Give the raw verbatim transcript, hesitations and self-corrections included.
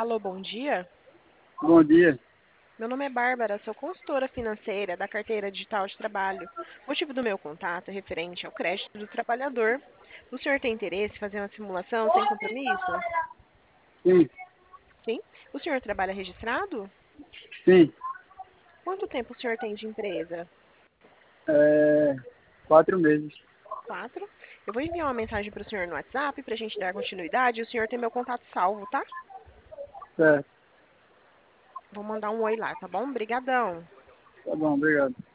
Alô, bom dia. Bom dia. Meu nome é Bárbara, sou consultora financeira da carteira digital de trabalho. O motivo do meu contato é referente ao crédito do trabalhador. O senhor tem interesse em fazer uma simulação sem compromisso? Sim, Sim. O senhor trabalha registrado? sim. Quanto tempo o senhor tem de empresa? É, quatro meses. Quatro. Eu vou enviar uma mensagem para o senhor no WhatsApp para a gente dar continuidade e o senhor tem meu contato salvo, tá? Certo. Vou mandar um oi lá, tá bom? Obrigadão. Tá bom, obrigado.